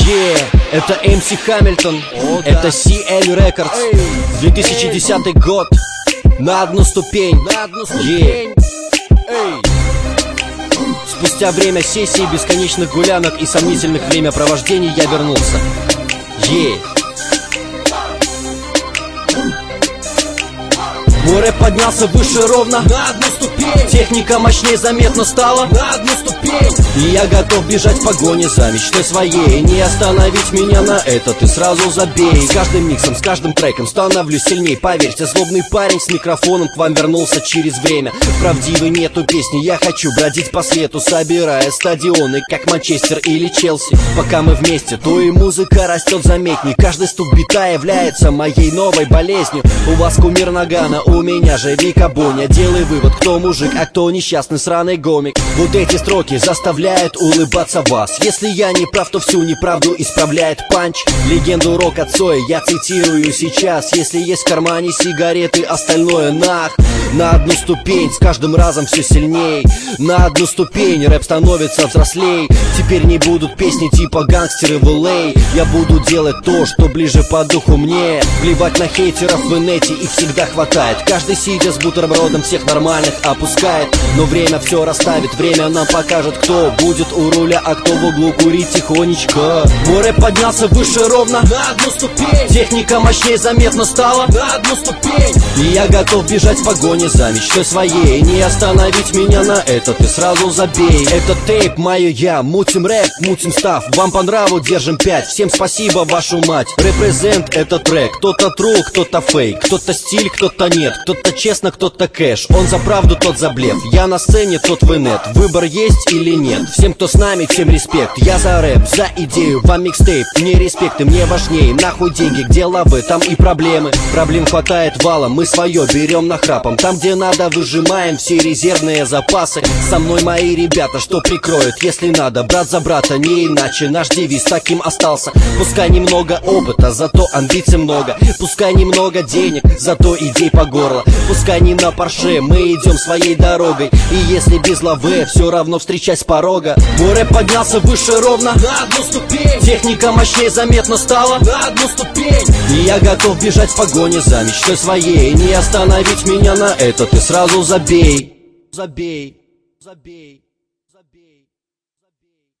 Это MC Hamilton, это CL Records, 2010 год, на одну ступень. Спустя время сессий, бесконечных гулянок и сомнительных времяпровождений я вернулся. Мой рэп поднялся выше ровно на одну ступень. Техника мощнее заметно стала на одну ступень. И я готов бежать в погоне за мечтой своей. Не остановить меня на это, ты сразу забей. С каждым миксом, с каждым треком становлюсь сильней. Поверьте, злобный парень с микрофоном к вам вернулся через время. Правдивой нету песни, я хочу бродить по свету, собирая стадионы, как Манчестер или Челси. Пока мы вместе, то и музыка растет заметней. Каждый стук бита является моей новой болезнью. У вас кумир Нагана, у меня же Вика Боня. Делай вывод, кто мужик, а кто несчастный сраный гомик. Вот эти строки заставляют улыбаться вас. Если я не прав, то всю неправду исправляет панч. Легенду рока Цоя я цитирую сейчас. Если есть в кармане сигареты, остальное нах. На одну ступень, с каждым разом все сильней. На одну ступень рэп становится взрослей. Теперь не будут песни типа «Гангстеры в LA». Я буду делать то, что ближе по духу мне. Плевать на хейтеров в инете, их всегда хватает. Каждый сидя с бутербродом всех нормальных опускает. Но время все расставит, время нам покажет, кто будет у руля, а кто в углу курит тихонечко. Мой рэп поднялся выше ровно на одну ступень. Техника мощнее заметно стала на одну ступень. И я готов бежать в погоне за мечтой своей. Не остановить меня на это, ты сразу забей. Это тейп, мое я, мутим рэп, мутим став. Вам по нраву держим 5, всем спасибо, вашу мать. Репрезент это трек, кто-то тру, кто-то фейк. Кто-то стиль, кто-то нет, кто-то честно, кто-то кэш. Он за правду, тот за блеф. Я на сцене, тот в инет. Выбор есть или нет? Всем, кто с нами, всем респект. Я за рэп, за идею, вам микстейп. Мне респект и мне важнее. Нахуй деньги, где лавы, там и проблемы. Проблем хватает валом, мы свое берем нахрапом. Там, где надо, выжимаем все резервные запасы. Со мной мои ребята, что прикроют, если надо. Брат за брата, не иначе. Наш девиз таким остался. Пускай немного опыта, зато амбиций много. Пускай немного денег, зато идей по горло. Пускай не на Порше, мы идем своей дорогой. И если без лавы, все равно встречай с порога. Мой рэп поднялся выше ровно на одну ступень. Техника мощнее заметно стала на одну ступень. И я готов бежать в погоне за мечтой своей. Не остановить меня на это, ты сразу забей. Забей, забей.